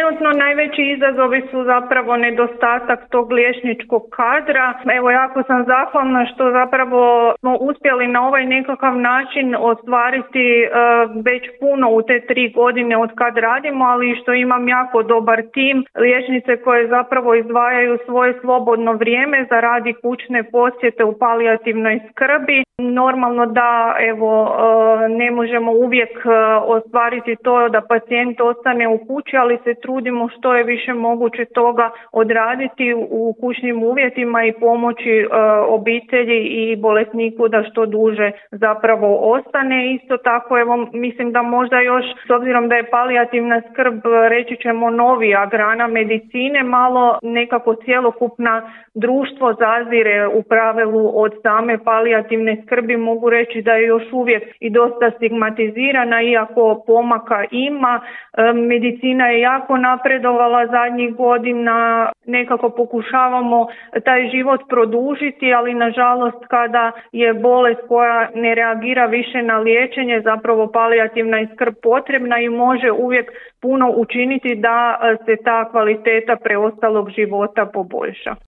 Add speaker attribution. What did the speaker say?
Speaker 1: Trenutno najveći izazovi su zapravo nedostatak tog liječničkog kadra. Evo, jako sam zahvalna što zapravo smo uspjeli na ovaj nekakav način ostvariti već puno u te 3 godine od kad radimo, ali i što imam jako dobar tim liječnice koje zapravo izdvajaju svoje slobodno vrijeme za rad i kućne posjete u palijativnoj skrbi. Normalno da ne možemo uvijek ostvariti to da pacijent ostane u kući, ali se trudimo što je više moguće toga odraditi u kućnim uvjetima i pomoći obitelji i bolesniku da što duže zapravo ostane. Isto tako, mislim da možda još, s obzirom da je palijativna skrb, reći ćemo, novija grana medicine, malo nekako cjelokupna društvo zazire u pravilu od same palijativne skrbi. Mogu reći da je još uvijek i dosta stigmatizirana, iako pomaka ima. Medicina je jako napredovala zadnjih godina, nekako pokušavamo taj život produžiti, ali nažalost kada je bolest koja ne reagira više na liječenje, zapravo palijativna je skrb potrebna i može uvijek puno učiniti da se ta kvaliteta preostalog života poboljša.